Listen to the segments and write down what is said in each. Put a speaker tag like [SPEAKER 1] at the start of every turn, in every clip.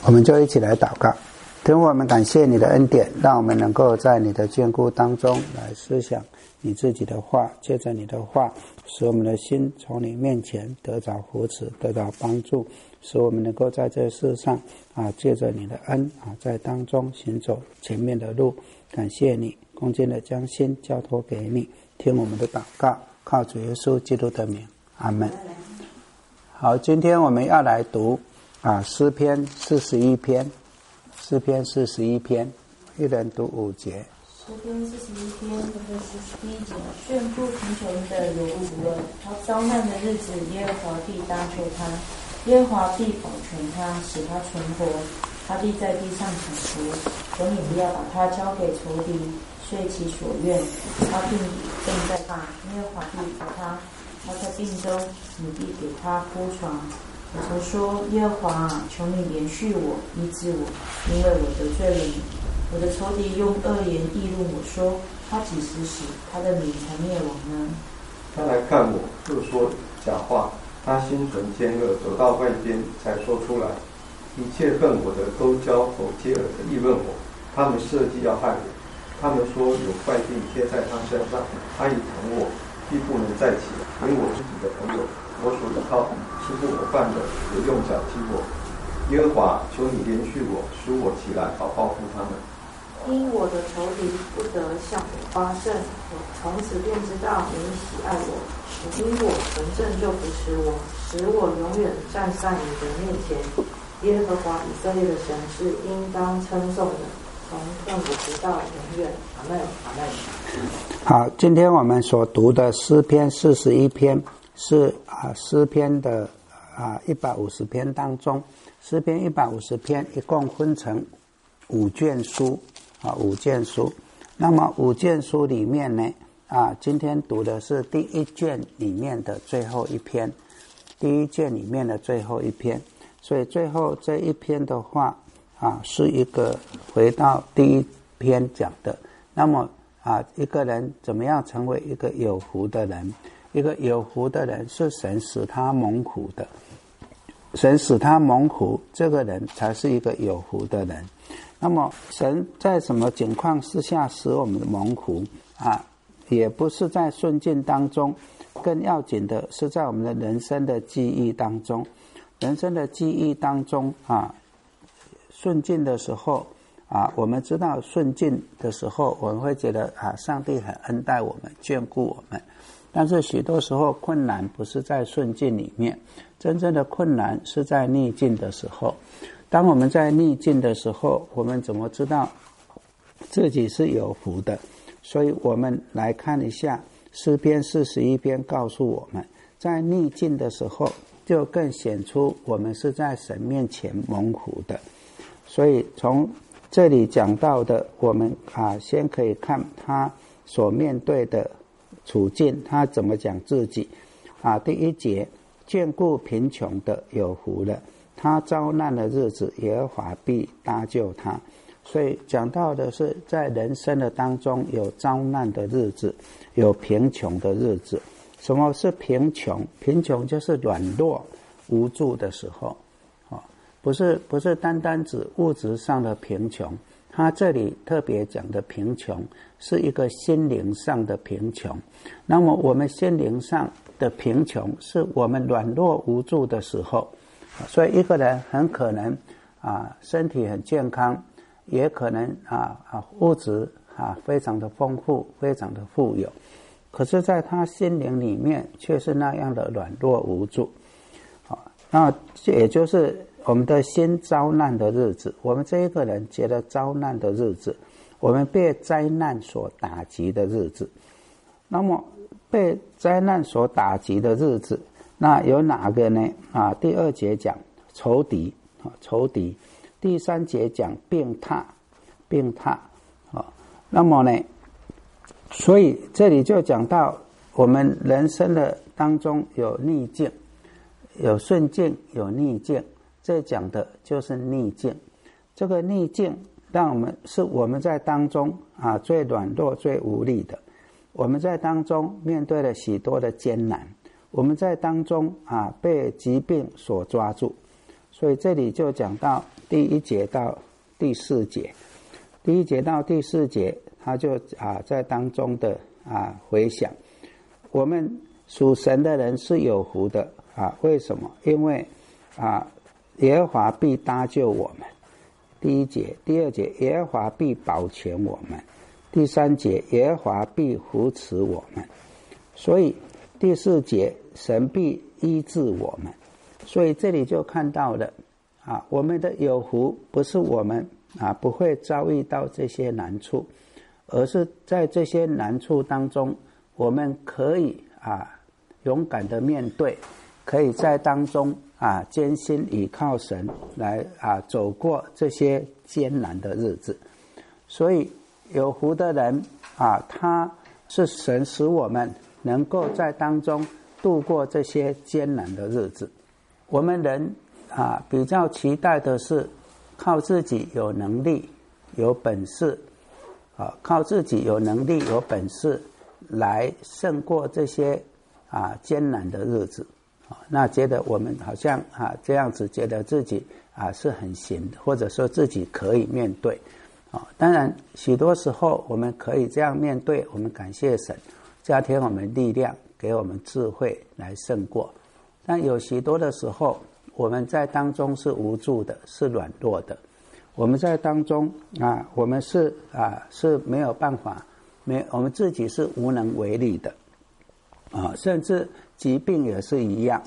[SPEAKER 1] 我们就一起来祷告。天父，我们感谢你的恩典，让我们能够在你的眷顾当中来思想你自己的话，借着你的话，使我们的心从你面前得着扶持，得着帮助，使我们能够在这世上借着你的恩在当中行走前面的路。感谢你，恭敬的将心交托给你，听我们的祷告，靠主耶稣基督的名，阿们。好，今天我们要来读诗篇41篇，诗篇41篇，一人读5节。
[SPEAKER 2] 诗篇41篇第1节，眷顾贫穷的有福了，他遭难的日子，耶和华必搭救他，耶和华必保全他，使他存活，他必在地上享福。求你不要把他交给仇敌，遂其所愿，他必正在怕，耶和华必扶他，他在病中，你必给他铺床。我曾说，耶和华啊，求你怜恤我，医治我，因为我得罪了你。我的仇敌用恶言议论我说，他几时死，他的名才灭亡呢？
[SPEAKER 3] 他来看我，又说假话，他心存奸恶，走到外边才说出来。一切恨我的都交头接耳的议论我，他们设计要害我。他们说有坏病贴在他身上，他一疼我，必不能再起来。因我自己的朋友，我所依靠是不我犯的，也用脚踢我。耶和华，求你怜恤我，使我起来，好报复他们。
[SPEAKER 2] 因我的仇敌不得向我发胜，我从此便知道你喜爱我。因我纯正就扶持我，使我永远站在你的面前。耶和华以色列的神是应当称颂的，从亘古直到永远。阿们，阿们。
[SPEAKER 1] 好，今天我们所读的诗篇41篇是诗篇的150篇当中，诗篇150篇一共分成5卷书5卷书。那么5卷书里面呢今天读的是第1卷里面的最后一篇，第1卷里面的最后一篇。所以最后这一篇的话是一个回到第1篇讲的。那么一个人怎么样成为一个有福的人？一个有福的人是神使他蒙福的，神使他蒙福，这个人才是一个有福的人。那么神在什么情况之下使我们蒙福也不是在顺境当中，更要紧的是在我们的人生的际遇当中。人生的际遇当中顺境的时候我们知道顺境的时候，我们会觉得上帝很恩待我们，眷顾我们。但是许多时候困难不是在顺境里面，真正的困难是在逆境的时候。当我们在逆境的时候，我们怎么知道自己是有福的？所以我们来看一下诗篇41篇，告诉我们在逆境的时候就更显出我们是在神面前蒙福的。所以从这里讲到的，我们先可以看他所面对的处境，他怎么讲自己第1节，眷顾贫穷的有福了，他遭难的日子，耶和华必搭救他。所以讲到的是在人生的当中有遭难的日子，有贫穷的日子。什么是贫穷？贫穷就是软弱无助的时候不是单单指物质上的贫穷，他这里特别讲的贫穷是一个心灵上的贫穷。那么我们心灵上的贫穷是我们软弱无助的时候。所以一个人很可能身体很健康，也可能物质非常的丰富，非常的富有，可是在他心灵里面却是那样的软弱无助那也就是我们的心遭难的日子。我们这一个人觉得遭难的日子，我们被灾难所打击的日子。那么被灾难所打击的日子，那有哪个呢第2节讲仇敌第3节讲病榻那么呢，所以这里就讲到我们人生的当中有逆境，有顺境，有逆境。这讲的就是逆境。这个逆境让我们在当中最软弱最无力的。我们在当中面对了许多的艰难，我们在当中被疾病所抓住。所以这里就讲到第1节到第4节，第1节到第4节，他就在当中的回想，我们属神的人是有福的为什么？因为耶和华必搭救我们。第1节，第2节，耶和华必保全我们。第3节，耶和华必扶持我们。所以第4节，神必医治我们。所以这里就看到了我们的有福不是我们不会遭遇到这些难处，而是在这些难处当中，我们可以勇敢的面对，可以在当中艰辛倚靠神来走过这些艰难的日子。所以有福的人他是神使我们能够在当中度过这些艰难的日子。我们人比较期待的是靠自己有能力有本事靠自己有能力有本事来胜过这些艰难的日子那觉得我们好像这样子觉得自己是很行的，或者说自己可以面对当然许多时候我们可以这样面对，我们感谢神加添我们力量，给我们智慧来胜过。但有许多的时候我们在当中是无助的，是软弱的，我们在当中我们是没有办法，我们自己是无能为力的甚至疾病也是一样。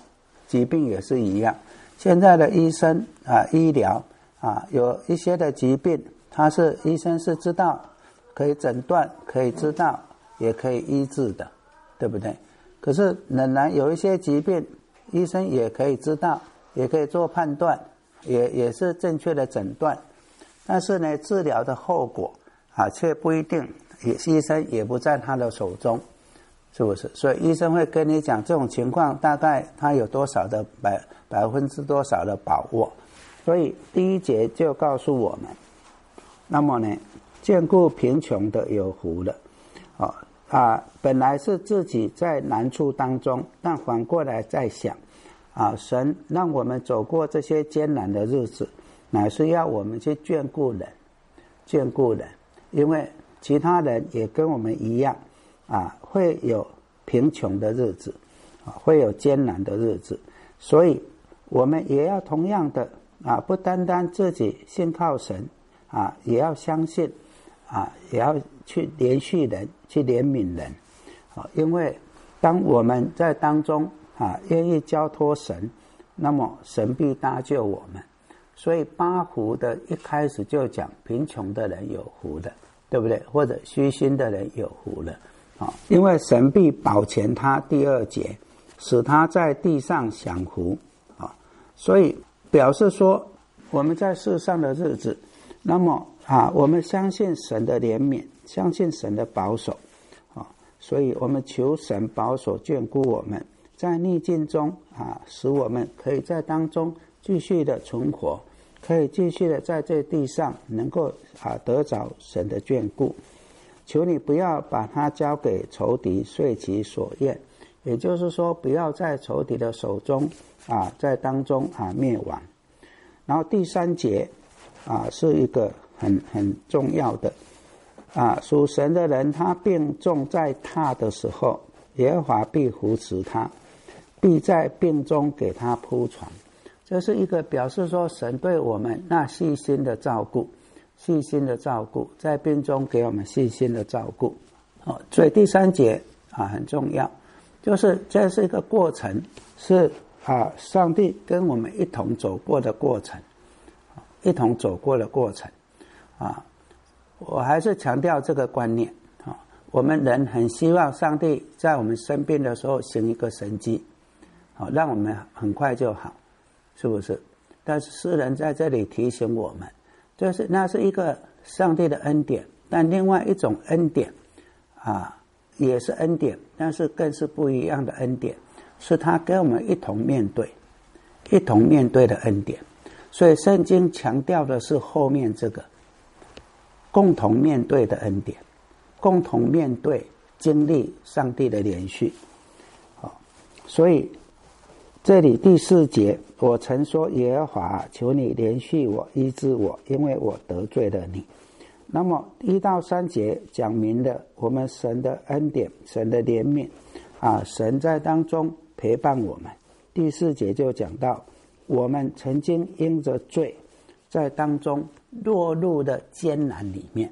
[SPEAKER 1] 现在的医生医疗有一些的疾病，医生是知道可以诊断，可以知道，也可以医治的，对不对？可是仍然有一些疾病，医生也可以知道，也可以做判断，也是正确的诊断，但是呢，治疗的后果却不一定，医生也不在他的手中，是不是？所以医生会跟你讲这种情况大概他有多少的百分之多少的把握。所以第1节就告诉我们，那么呢，眷顾贫穷的有福了本来是自己在难处当中，但反过来在想神让我们走过这些艰难的日子，乃是要我们去眷顾人，因为其他人也跟我们一样会有贫穷的日子会有艰难的日子，所以我们也要同样的不单单自己信靠神也要相信也要去怜恤人，去怜悯人因为当我们在当中愿意交托神，那么神必搭救我们。所以8福的一开始就讲贫穷的人有福了，对不对？或者虚心的人有福了因为神必保全他，第2节，使他在地上享福所以表示说我们在世上的日子，那么我们相信神的怜悯，相信神的保守所以我们求神保守眷顾我们，在逆境中使我们可以在当中继续的存活，可以继续的在这地上能够得着神的眷顾。求你不要把它交给仇敌，遂其所愿，也就是说不要在仇敌的手中在当中灭亡。然后第3节是一个很重要的属神的人，他病重在榻的时候，耶和华必扶持他，必在病中给他铺床。这是一个表示说神对我们那细心的照顾，在病中给我们细心的照顾所以第3节很重要，就是这是一个过程，是上帝跟我们一同走过的过程，我还是强调这个观念我们人很希望上帝在我们生病的时候行一个神迹让我们很快就好，是不是？但是诗人在这里提醒我们，就是那是一个上帝的恩典，但另外一种恩典也是恩典，但是更是不一样的恩典，是他跟我们一同面对的恩典。所以圣经强调的是后面这个共同面对的恩典，共同面对经历上帝的连续所以这里第4节，我曾说耶和华，求你怜恤我，医治我，因为我得罪了你。那么1到3节讲明了我们神的恩典，神的怜悯神在当中陪伴我们。第4节就讲到我们曾经因着罪在当中落入了艰难里面，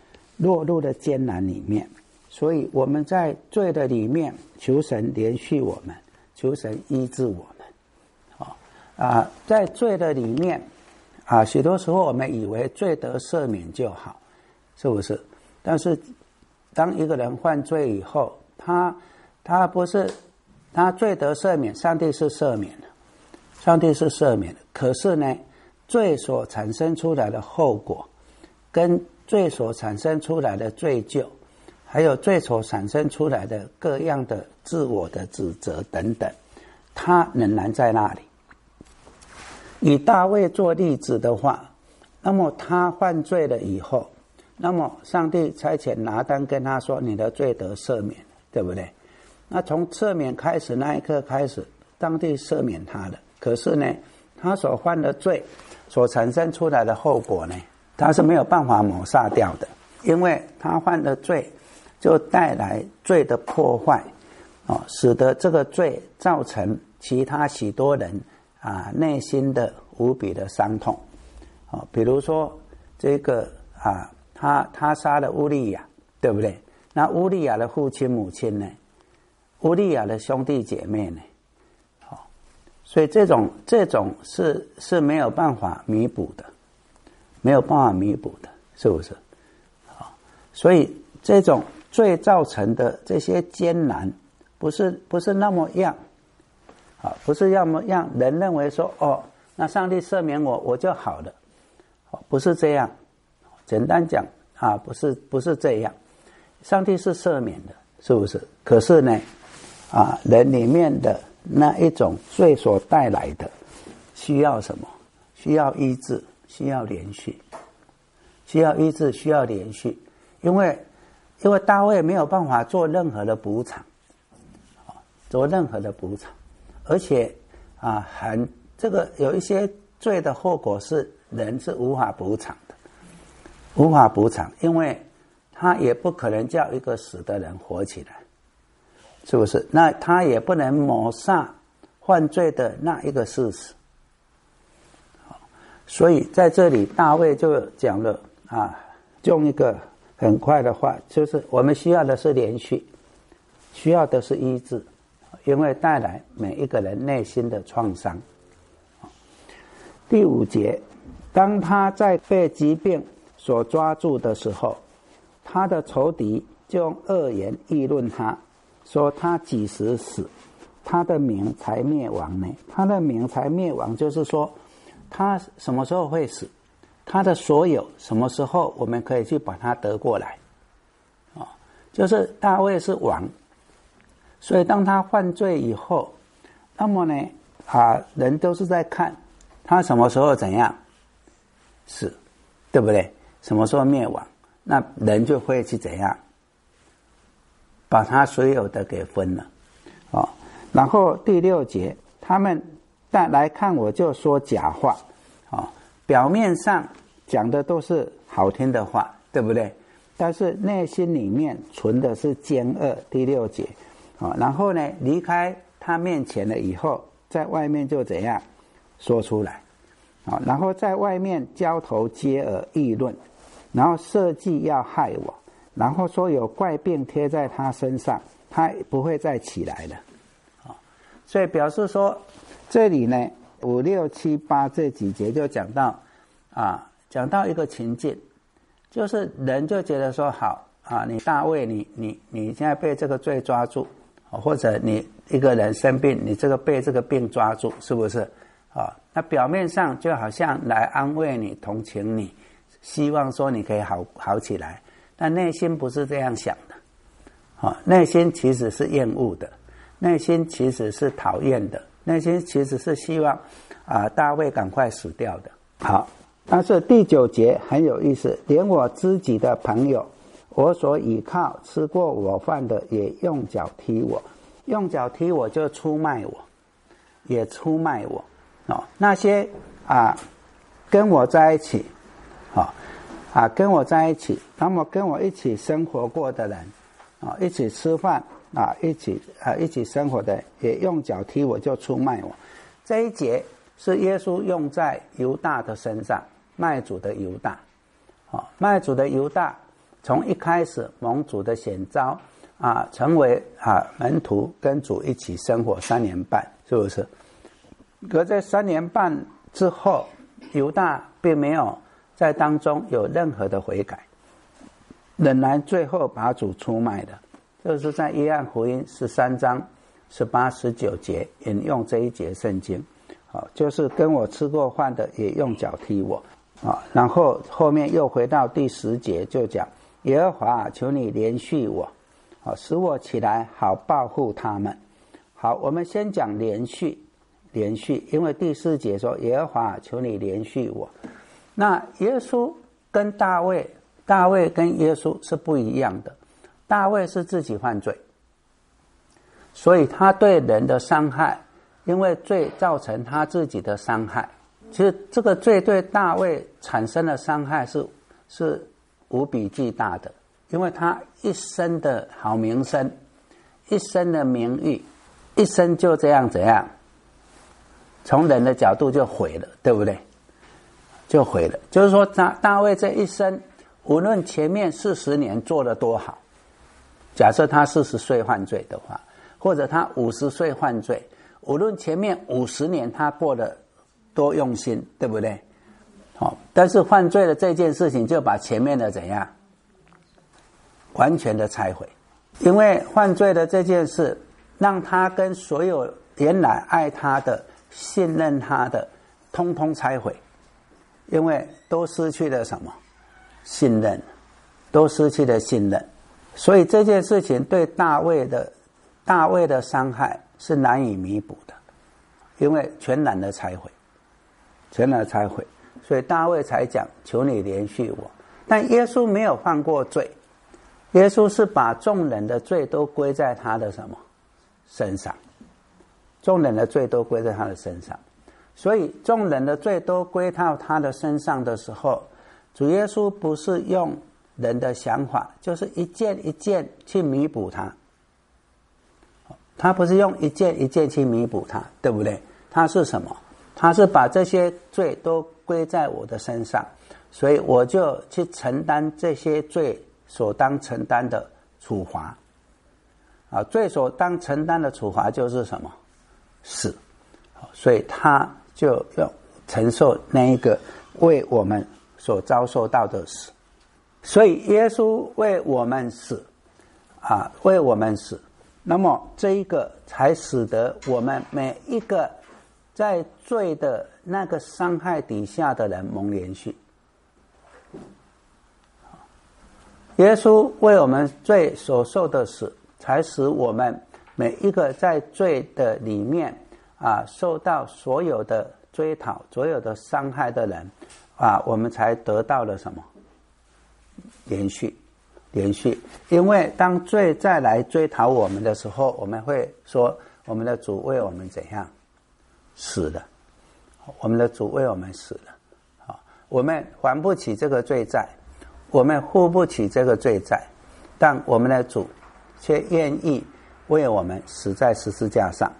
[SPEAKER 1] 所以我们在罪的里面求神怜恤我们，求神医治我们。在罪的里面许多时候我们以为罪得赦免就好，是不是？但是当一个人犯罪以后，他不是他罪得赦免，上帝是赦免的，可是呢，罪所产生出来的后果，跟罪所产生出来的罪疚，还有罪所产生出来的各样的自我的指责等等，他仍然在那里。以大卫做例子的话，那么他犯罪了以后，那么上帝差遣拿单跟他说，你的罪得赦免，对不对？那从赦免开始，那一刻开始，上帝赦免他了。可是呢，他所犯的罪所产生出来的后果呢，他是没有办法抹杀掉的，因为他犯的罪就带来罪的破坏使得这个罪造成其他许多人内心的无比的伤痛比如说这个他杀了乌利亚，对不对？那乌利亚的父亲母亲呢？乌利亚的兄弟姐妹呢？所以这种是没有办法弥补的，是不是？所以这种罪造成的这些艰难，不是那么样不是要么让人认为说那上帝赦免我就好了，不是这样。简单讲不是这样。上帝是赦免的，是不是？可是呢人里面的那一种罪所带来的需要什么？需要医治，需要连续，因为大卫没有办法做任何的补偿，而且这个有一些罪的后果是人是无法补偿的，因为他也不可能叫一个死的人活起来，是不是？那他也不能抹杀犯罪的那一个事实。所以在这里大卫就讲了用一个很快的话，就是我们需要的是连续，需要的是医治，因为带来每一个人内心的创伤。第5节，当他在被疾病所抓住的时候，他的仇敌就用恶言议论他，说他几时死，他的名才灭亡呢？他的名才灭亡，就是说他什么时候会死，他的所有什么时候我们可以去把他得过来就是大卫是王，所以当他犯罪以后，那么呢人都是在看他什么时候怎样死，对不对？什么时候灭亡，那人就会去怎样把他所有的给分了然后第6节，他们来看我就说假话表面上讲的都是好听的话，对不对？但是内心里面存的是奸恶。第6节然后呢，离开他面前了以后，在外面就怎样说出来然后在外面交头接耳议论，然后设计要害我，然后说有怪病贴在他身上，他不会再起来了所以表示说这里呢5、6、7、8这几节就讲到一个情境，就是人就觉得说好你大卫你现在被这个罪抓住或者你一个人生病，你被这个病抓住，是不是那表面上就好像来安慰你，同情你，希望说你可以好起来，但内心不是这样想的内心其实是厌恶的，内心其实是讨厌的，内心其实是希望大卫赶快死掉的。好，但是第9节很有意思，连我知己的朋友，我所倚靠吃过我饭的，也用脚踢我，用脚踢我就出卖我， 也出卖我。那些跟我在一起跟我在一起，那么跟我一起生活过的人一起吃饭一起生活的，也用脚踢我，就出卖我。这一节是耶稣用在犹大的身上，卖主的犹大。卖主的犹大从一开始蒙主的选召成为门徒，跟主一起生活3年半，是不是？可在3年半之后，犹大并没有在当中有任何的悔改，仍然最后把主出卖的。就是在约翰福音13章18、19节引用这一节圣经，就是跟我吃过饭的也用脚踢我。然后后面又回到第10节，就讲耶和华求你怜恤我，使我起来好报复他们。好，我们先讲怜恤，因为第4节说耶和华求你怜恤我。那耶稣跟大卫跟耶稣是不一样的。大卫是自己犯罪，所以他对人的伤害，因为罪造成他自己的伤害。其实这个罪对大卫产生的伤害是无比巨大的，因为他一生的好名声，一生的名誉，一生就这样怎样，从人的角度就毁了，对不对？就毁了。就是说大卫这一生，无论前面40年做得多好，假设他40岁犯罪的话，或者他50岁犯罪，无论前面50年他过得多用心，对不对？但是犯罪的这件事情就把前面的怎样完全的拆毁。因为犯罪的这件事让他跟所有原来爱他的、信任他的通通拆毁，因为都失去了什么？信任，都失去了信任。所以这件事情对大卫的伤害是难以弥补的，因为全然的拆毁，所以大卫才讲求你怜恤我。但耶稣没有犯过罪，耶稣是把众人的罪都归在他的什么身上？众人的罪都归在他的身上，所以众人的罪都归到他的身上的时候，主耶稣不是用人的想法，就是一件一件去弥补他。他不是用一件一件去弥补他，对不对？他是什么？他是把这些罪都归在我的身上，所以我就去承担这些罪所当承担的处罚。罪所当承担的处罚就是什么？死。所以他就要承受那一个为我们所遭受到的死。所以耶稣为我们死为我们死，那么这一个才使得我们每一个在罪的那个伤害底下的人蒙怜恤。耶稣为我们罪所受的死，才使我们每一个在罪的里面受到所有的追讨、所有的伤害的人我们才得到了什么？连续。因为当罪再来追讨我们的时候，我们会说我们的主为我们怎样死了，我们的主为我们死了。我们还不起这个罪债，我们付不起这个罪债，但我们的主却愿意为我们死在十字架上。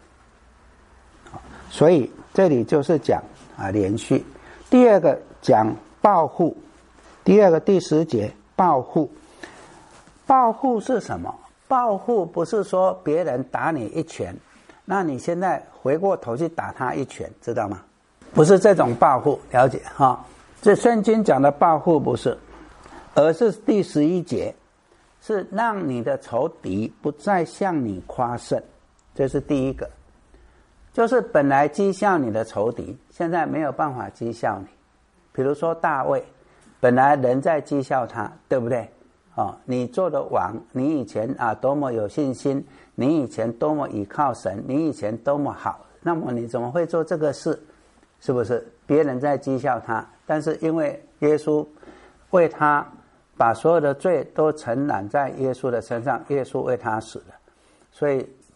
[SPEAKER 1] 所以这里就是讲连续。第二个讲报复，第10节报复。报复是什么？报复不是说别人打你一拳，那你现在回过头去打他一拳，知道吗？不是这种报复，了解这圣经讲的报复不是，而是第11节，是让你的仇敌不再向你夸胜。这是第一个，就是本来讥笑你的仇敌，现在没有办法讥笑你。比如说大卫，本来人在讥笑他，对不对？你做的王，你以前多么有信心，你以前多么倚靠神，你以前多么好，那么你怎么会做这个事？是不是别人在讥笑他？但是因为耶稣为他把所有的罪都承揽在耶稣的身上，耶稣为他死了，所以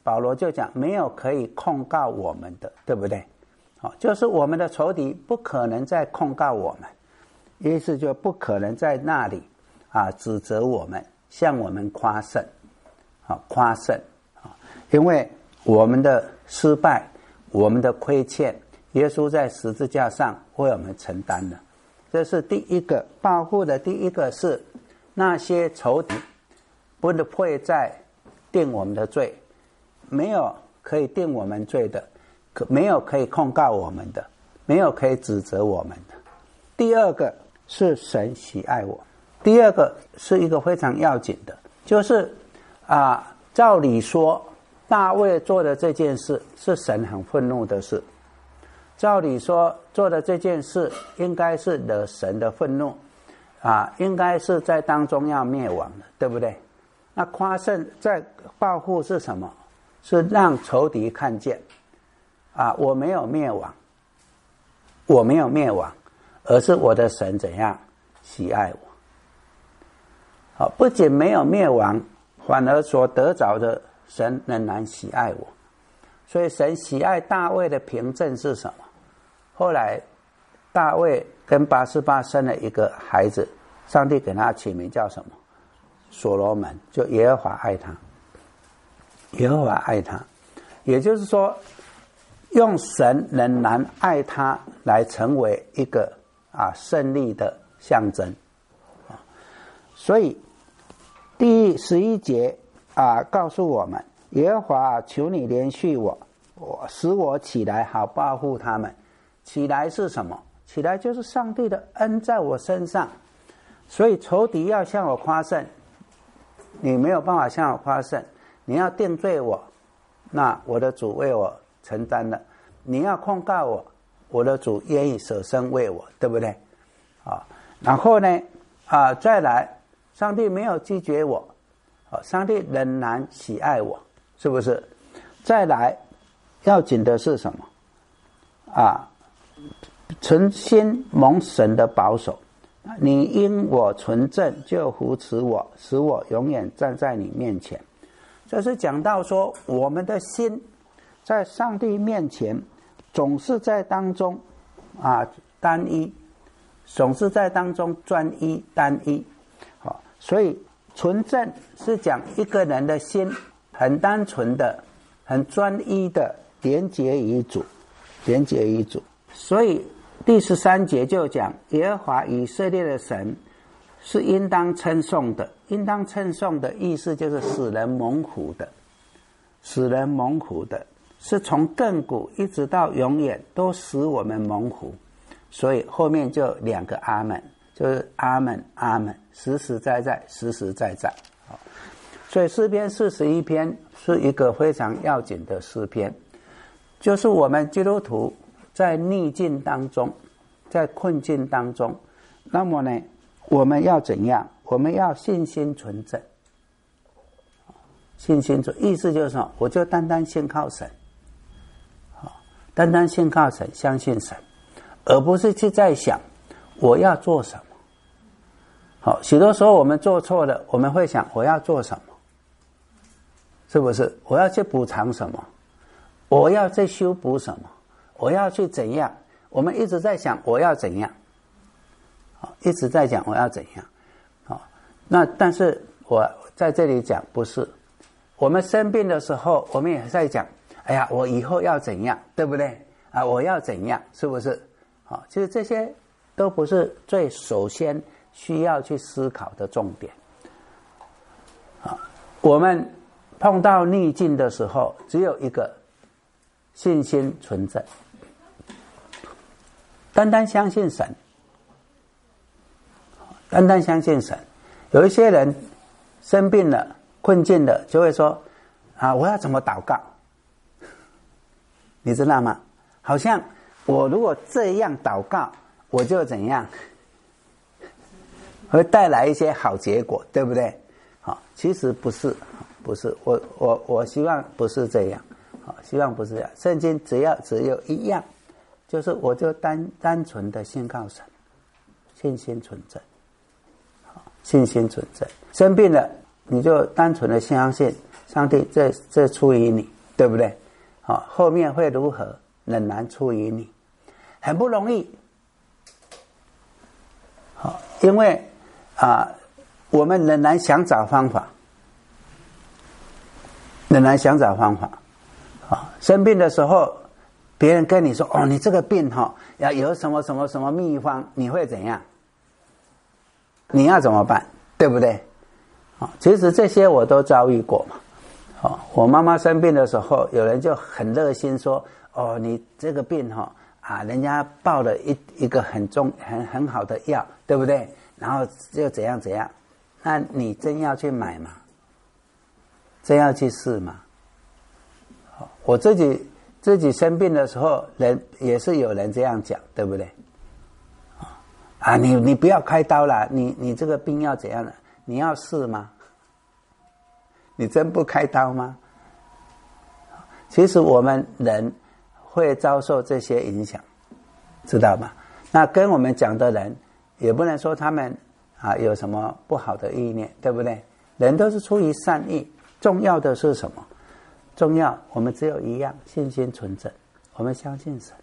[SPEAKER 1] 保罗就讲没有可以控告我们的，对不对？就是我们的仇敌不可能再控告我们，意思就不可能在那里指责我们，向我们夸胜，夸胜，因为我们的失败，我们的亏欠，耶稣在十字架上为我们承担了。这是第一个报复的。第一个是那些仇敌不会再定我们的罪，没有可以定我们罪的，没有可以控告我们的，没有可以指责我们的。第二个是神喜爱我。第二个是一个非常要紧的，就是照理说大卫做的这件事是神很愤怒的事，照理说做的这件事应该是惹神的愤怒应该是在当中要灭亡的，对不对？那夸胜在报复是什么？是让仇敌看见我没有灭亡，我没有灭亡，而是我的神怎样喜爱我。不仅没有灭亡，反而所得着的神仍然喜爱我。所以神喜爱大卫的凭证是什么？后来大卫跟拔示巴生了一个孩子，上帝给他起名叫什么？所罗门，就耶和华爱他，耶和华爱他。也就是说用神仍然爱他来成为一个胜利的象征。所以第11节告诉我们，耶和华求你怜恤我，使我起来好报复他们。起来是什么？起来就是上帝的恩在我身上。所以仇敌要向我夸胜，你没有办法向我夸胜，你要定罪我，那我的主为我承担了。你要控告我，我的主愿意舍身为我，对不对？然后呢再来，上帝没有拒绝我，上帝仍然喜爱我，是不是？再来要紧的是什么？存心蒙神的保守，你因我纯正就扶持我，使我永远站在你面前。这是讲到说我们的心在上帝面前总是在当中单一，总是在当中专一单一。所以纯正是讲一个人的心很单纯的很专一的连结于主，连结于主。所以第13节就讲耶和华以色列的神是应当称颂的。应当称颂的意思就是使人蒙福的，使人蒙福的，是从亘古一直到永远都使我们蒙福。所以后面就2个阿们，就是阿们阿们，实实在在，实实在在。所以诗篇41篇是一个非常要紧的诗篇，就是我们基督徒在逆境当中，在困境当中，那么呢我们要怎样？我们要信心纯正。信心纯，意思就是什么？我就单单信靠神，单单信靠神，相信神，而不是去在想我要做什么。许多时候我们做错了，我们会想我要做什么，是不是？我要去补偿什么，我要去修补什么，我要去怎样。我们一直在想我要怎样，一直在讲我要怎样。那但是我在这里讲不是，我们生病的时候我们也在讲哎呀我以后要怎样，对不对？我要怎样，是不是？其实这些都不是最首先需要去思考的重点。我们碰到逆境的时候只有一个，信心纯正，单单相信神，单单相信神。有一些人生病了困境了就会说我要怎么祷告，你知道吗？好像我如果这样祷告我就怎样，会带来一些好结果，对不对？其实不是，不是，我希望不是这样，希望不是这样。圣经只有一样，就是我就单纯的信靠神，信心纯正，信心纯正。生病了你就单纯的相信上帝这出于你， 对不对？后面会如何，仍然出于你，很不容易。因为我们仍然想找方法，生病的时候，别人跟你说你这个病要有什么什么什么秘方，你会怎样？你要怎么办？对不对？其实这些我都遭遇过嘛。我妈妈生病的时候，有人就很热心说你这个病人家报了一个很好的药，对不对？然后就怎样怎样，那你真要去买吗？真要去试吗？我自己生病的时候，也是有人这样讲，对不对？你不要开刀啦，你这个病要怎样的？你要试吗？你真不开刀吗？其实我们人会遭受这些影响，知道吗？那跟我们讲的人，也不能说他们有什么不好的意念，对不对？人都是出于善意，重要的是什么？重要，我们只有一样，信心纯正，我们相信神，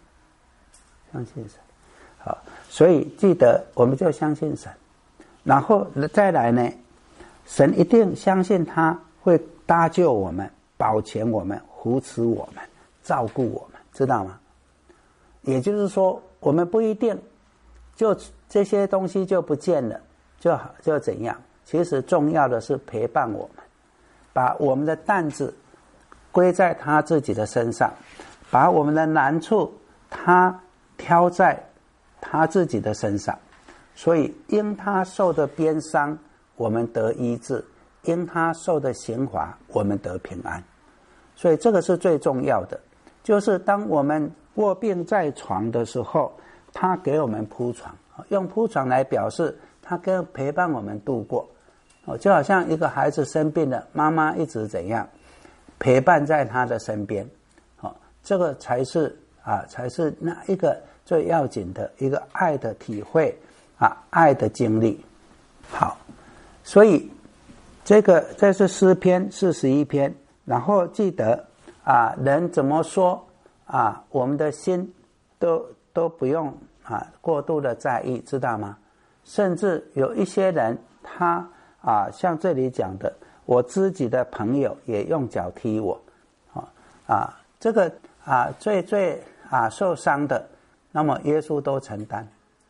[SPEAKER 1] 好，所以记得我们就相信神，然后再来呢，神一定相信他会搭救我们，保全我们，扶持我们，照顾我们，知道吗？也就是说，我们不一定就这些东西就不见了，就怎样？其实重要的是陪伴我们，把我们的担子归在他自己的身上，把我们的难处他挑在他自己的身上。所以因他受的鞭伤，我们得医治；因他受的刑罚，我们得平安。所以这个是最重要的，就是当我们卧病在床的时候，他给我们铺床，用铺床来表示他跟陪伴我们度过。就好像一个孩子生病了，妈妈一直怎样陪伴在他的身边，这个才是那一个最要紧的一个爱的体会爱的经历。好，所以这是诗篇41篇，然后记得人怎么说我们的心都不用过度的在意，知道吗？甚至有一些人他像这里讲的，我自己的朋友也用脚踢我，这个最受伤的，那么耶稣都承担，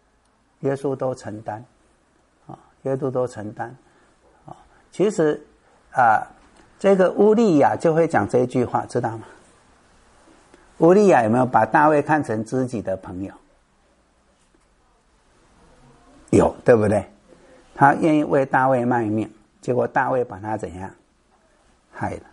[SPEAKER 1] 其实这个乌利亚就会讲这句话，知道吗？乌利亚有没有把大卫看成自己的朋友？有，对不对？他愿意为大卫卖命，结果大卫把他怎样害了。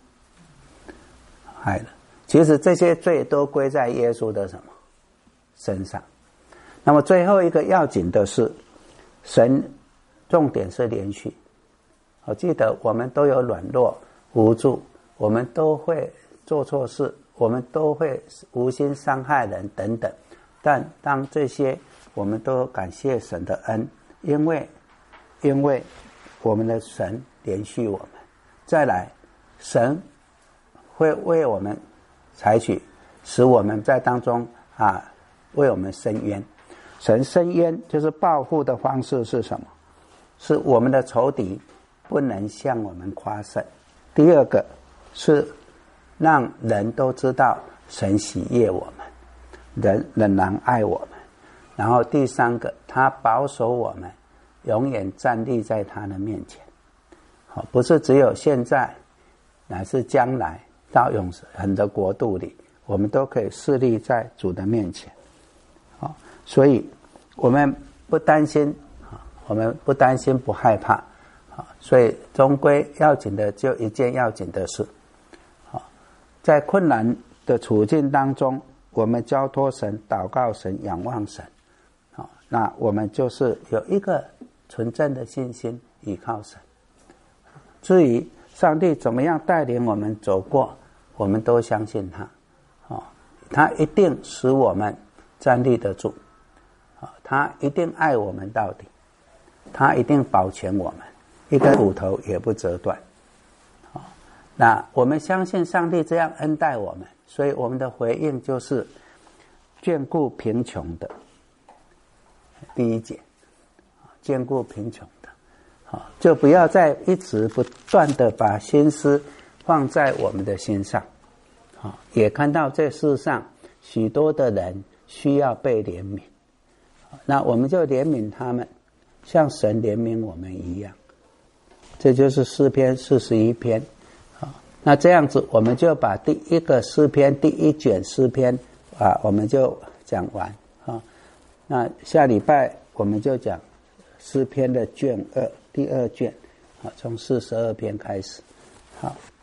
[SPEAKER 1] 其实这些罪都归在耶稣的什么身上。那么最后一个要紧的是，神重点是连续。我记得我们都有软弱无助，我们都会做错事，我们都会无心伤害人等等，但当这些我们都感谢神的恩，因为我们的神连续我们。再来，神会为我们采取，使我们在当中为我们伸冤。神伸冤就是报复的方式是什么？是我们的仇敌不能向我们夸胜。第二个是让人都知道神喜悦我们，人仍然爱我们。然后第三个，他保守我们永远站立在他的面前，不是只有现在，乃是将来到永恒的国度里，我们都可以侍立在主的面前。所以我们不担心，不害怕。所以终归要紧的就一件要紧的事，在困难的处境当中，我们交托神，祷告神，仰望神，那我们就是有一个纯正的信心，依靠神。至于上帝怎么样带领我们走过，我们都相信他，他一定使我们站立得住，他一定爱我们到底，他一定保全我们，一根骨头也不折断。 那我们相信上帝这样恩待我们，所以我们的回应就是眷顾贫穷的。第一节，眷顾贫穷的，就不要再一直不断的把心思放在我们的心上，也看到这世上许多的人需要被怜悯，那我们就怜悯他们，像神怜悯我们一样。这就是诗篇41篇。那这样子我们就把第一个诗篇第一卷诗篇我们就讲完。那下礼拜我们就讲诗篇的卷2，第2卷，从42篇开始。好。